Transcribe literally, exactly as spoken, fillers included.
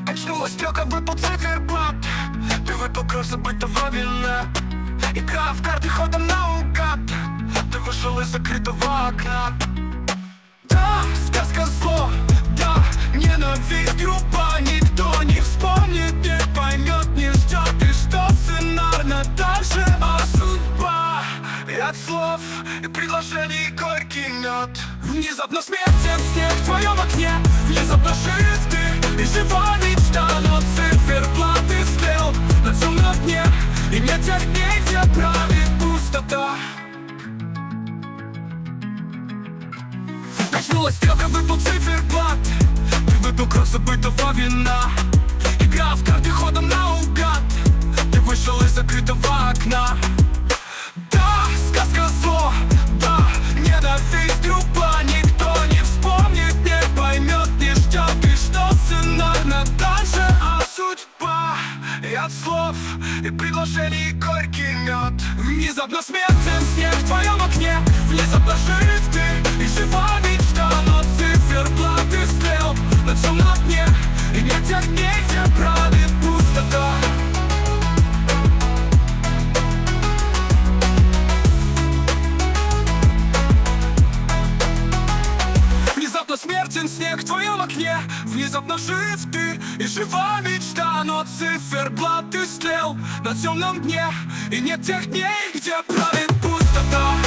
Качнулась стрелка, выпал циферблат. Ты выпил кровь забытого вина. Игра в карты ходом наугад. Ты вышел из закрытого окна. Да, сказка зло, да, ненависть грубо. Никто не вспомнит, не поймет, не ждет. И что сценарно дальше, а судьба и от слов, и предложений горький мед. Внезапно смертен снег в твоем окне. Внезапно шрифты и жива мечта. Но циферблат и стрел на темном дне. И нет тех дней, где правит пустота. Качнулась стрелка, выпал циферблат. Ты выпил кровь забытого вина. Игра в карты ходом наугад. Ты вышел из закрытого окна. Да, сказка зло, да, ненависть грубо. Никто не вспомнит, не поймет, не ждет. И что сценарно дальше, а судьба и от слов, и предложений горький мед. Внезапно смертен снег в твоем окне. Внезапно шрифты и жива мечта. Но циферблат и стрел на темном дне. И нет тех дней, где правит пустота. Внезапно смертен снег в твоем окне. Внезапно жив ты и жива мечта. Но циферблат и стрел на темном дне. И нет тех дней, где правит пустота.